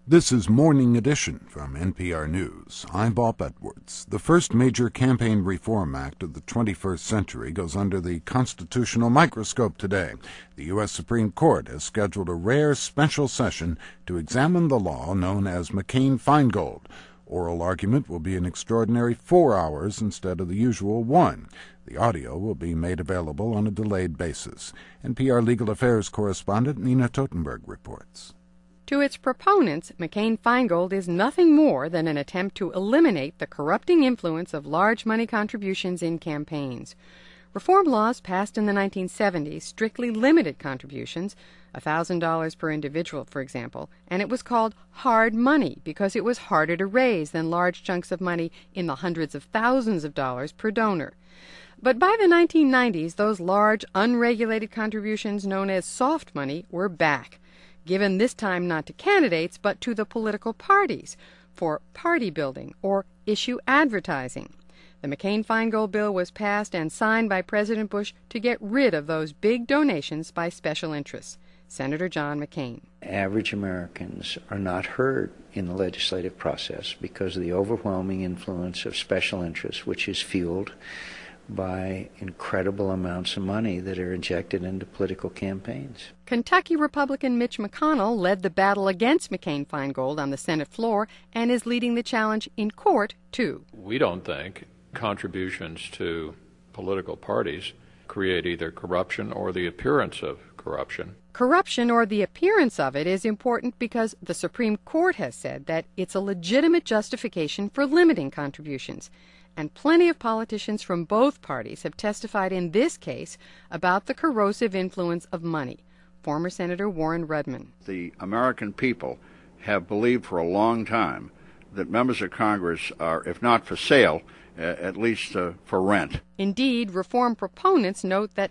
This is Morning Edition from NPR News. I'm Bob Edwards. The first major campaign reform act of the 21st century goes under the constitutional microscope today. The U.S. Supreme Court has scheduled a rare special session to examine the law known as McCain-Feingold. Oral argument will be an extraordinary 4 hours instead of the usual 1. The audio will be made available on a delayed basis. NPR Legal Affairs correspondent Nina Totenberg reports. To its proponents, McCain-Feingold is nothing more than an attempt to eliminate the corrupting influence of large money contributions in campaigns. Reform laws passed in the 1970s strictly limited contributions, $1,000 per individual, for example, and it was called hard money because it was harder to raise than large chunks of money in the hundreds of thousands of dollars per donor. But by the 1990s, those large, unregulated contributions known as soft money were back, given this time not to candidates but to the political parties for party building or issue advertising. The McCain-Feingold bill was passed and signed by President Bush to get rid of those big donations by special interests. Senator John McCain. Average Americans are not heard in the legislative process because of the overwhelming influence of special interests, which is fueled by incredible amounts of money that are injected into political campaigns. Kentucky Republican Mitch McConnell led the battle against McCain-Feingold on the Senate floor and is leading the challenge in court, too. We don't think contributions to political parties create either corruption or the appearance of corruption. Corruption or the appearance of it is important because the Supreme Court has said that it's a legitimate justification for limiting contributions. And plenty of politicians from both parties have testified in this case about the corrosive influence of money. Former Senator Warren Rudman. The American people have believed for a long time that members of Congress are, if not for sale, at least for rent. Indeed, reform proponents note that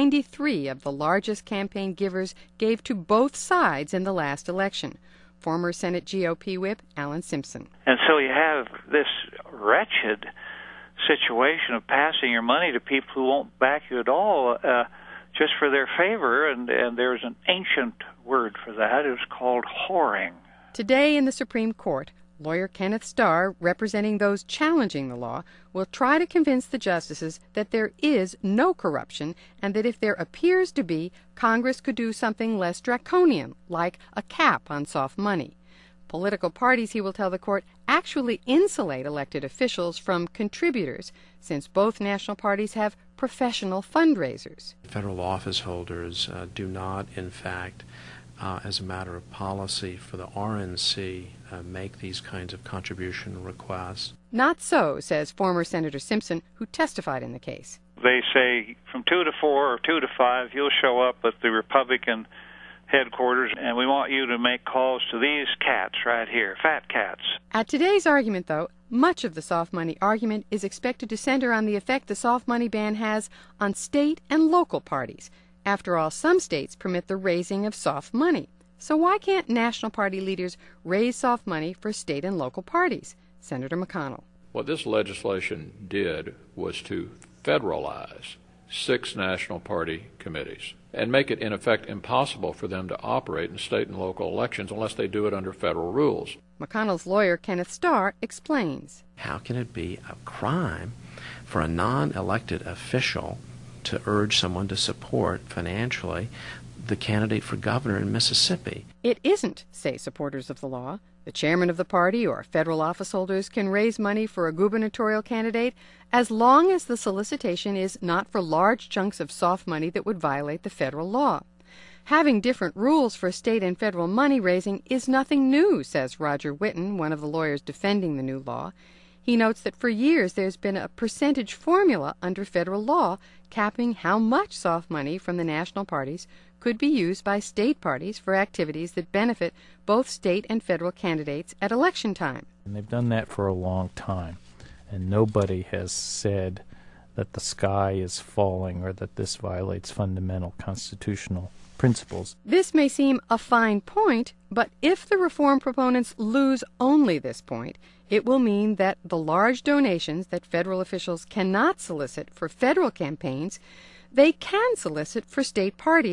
93 of the largest campaign givers gave to both sides in the last election. Former Senate GOP whip Alan Simpson. And so you have this wretched situation of passing your money to people who won't back you at all just for their favor, and there's an ancient word for that. It was called whoring. Today in the Supreme Court, lawyer Kenneth Starr, representing those challenging the law, will try to convince the justices that there is no corruption and that if there appears to be, Congress could do something less draconian, like a cap on soft money. Political parties, he will tell the court, actually insulate elected officials from contributors, since both national parties have professional fundraisers. Federal office holders do not, in fact, as a matter of policy for the RNC, make these kinds of contribution requests. Not so, says former Senator Simpson, who testified in the case. They say from 2 to 4 or 2 to 5, you'll show up at the Republican headquarters, and we want you to make calls to these cats right here, fat cats. At today's argument, though, much of the soft money argument is expected to center on the effect the soft money ban has on state and local parties. After all, some states permit the raising of soft money. So why can't national party leaders raise soft money for state and local parties? Senator McConnell. What this legislation did was to federalize 6 national party committees and make it, in effect, impossible for them to operate in state and local elections unless they do it under federal rules. McConnell's lawyer, Kenneth Starr, explains. How can it be a crime for a non-elected official to urge someone to support financially the candidate for governor in Mississippi? It isn't, say supporters of the law. The chairman of the party or federal office holders can raise money for a gubernatorial candidate as long as the solicitation is not for large chunks of soft money that would violate the federal law. Having different rules for state and federal money raising is nothing new, says Roger Whitten, one of the lawyers defending the new law. He notes that for years there's been a percentage formula under federal law capping how much soft money from the national parties could be used by state parties for activities that benefit both state and federal candidates at election time. And they've done that for a long time, and nobody has said that the sky is falling or that this violates fundamental constitutional principles. This may seem a fine point, but if the reform proponents lose only this point, it will mean that the large donations that federal officials cannot solicit for federal campaigns, they can solicit for state parties,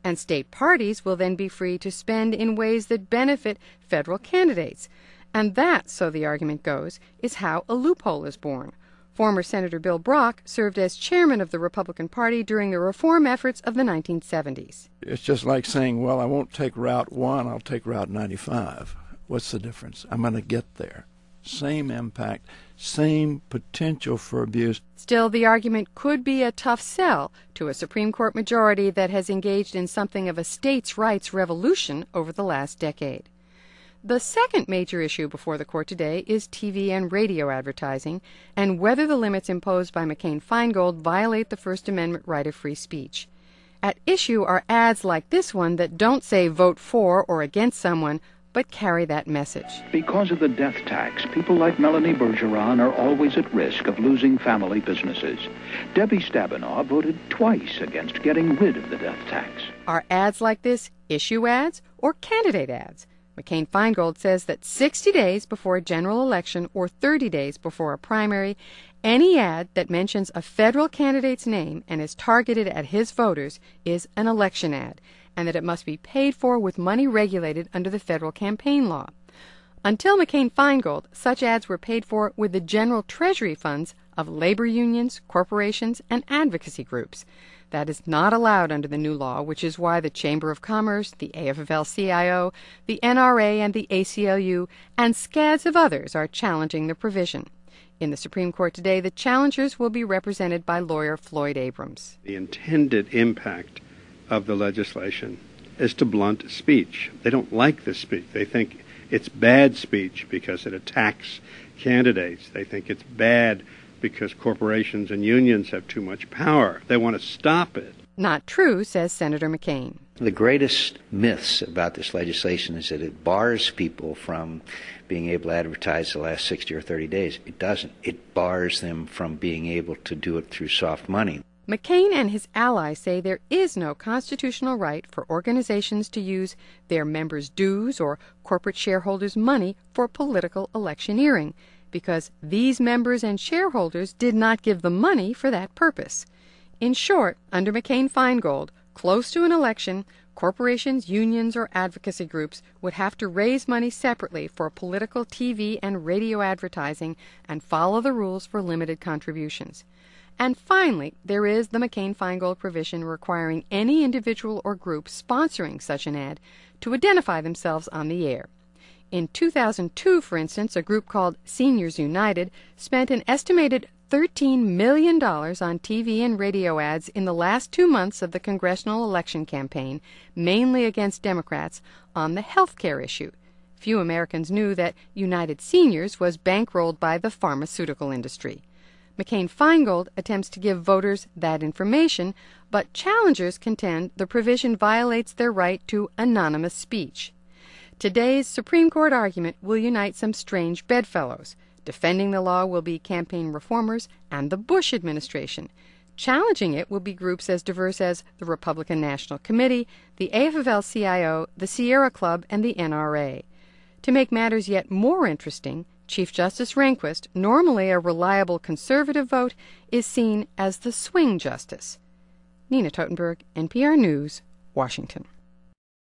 and state parties will then be free to spend in ways that benefit federal candidates. And that, so the argument goes, is how a loophole is born. Former Senator Bill Brock served as chairman of the Republican Party during the reform efforts of the 1970s. It's just like saying, well, I won't take Route 1, I'll take Route 95. What's the difference? I'm going to get there. Same impact, same potential for abuse. Still, the argument could be a tough sell to a Supreme Court majority that has engaged in something of a states' rights revolution over the last decade. The second major issue before the court today is TV and radio advertising and whether the limits imposed by McCain-Feingold violate the First Amendment right of free speech. At issue are ads like this one that don't say vote for or against someone, but carry that message. Because of the death tax, people like Melanie Bergeron are always at risk of losing family businesses. Debbie Stabenow voted twice against getting rid of the death tax. Are ads like this issue ads or candidate ads? McCain-Feingold says that 60 days before a general election or 30 days before a primary, any ad that mentions a federal candidate's name and is targeted at his voters is an election ad, and that it must be paid for with money regulated under the federal campaign law. Until McCain-Feingold, such ads were paid for with the general treasury funds of labor unions, corporations, and advocacy groups. That is not allowed under the new law, which is why the Chamber of Commerce, the AFL-CIO, the NRA, and the ACLU, and scads of others are challenging the provision. In the Supreme Court today, the challengers will be represented by lawyer Floyd Abrams. The intended impact of the legislation is to blunt speech. They don't like this speech. They think it's bad speech because it attacks candidates. They think it's bad because corporations and unions have too much power. They want to stop it. Not true, says Senator McCain. The greatest myths about this legislation is that it bars people from being able to advertise the last 60 or 30 days. It doesn't. It bars them from being able to do it through soft money. McCain and his allies say there is no constitutional right for organizations to use their members' dues or corporate shareholders' money for political electioneering, because these members and shareholders did not give the money for that purpose. In short, under McCain-Feingold, close to an election, corporations, unions, or advocacy groups would have to raise money separately for political TV and radio advertising and follow the rules for limited contributions. And finally, there is the McCain-Feingold provision requiring any individual or group sponsoring such an ad to identify themselves on the air. In 2002, for instance, a group called Seniors United spent an estimated $13 million on TV and radio ads in the last 2 months of the congressional election campaign, mainly against Democrats, on the health care issue. Few Americans knew that United Seniors was bankrolled by the pharmaceutical industry. McCain-Feingold attempts to give voters that information, but challengers contend the provision violates their right to anonymous speech. Today's Supreme Court argument will unite some strange bedfellows. Defending the law will be campaign reformers and the Bush administration. Challenging it will be groups as diverse as the Republican National Committee, the AFL-CIO, the Sierra Club, and the NRA. To make matters yet more interesting, Chief Justice Rehnquist, normally a reliable conservative vote, is seen as the swing justice. Nina Totenberg, NPR News, Washington.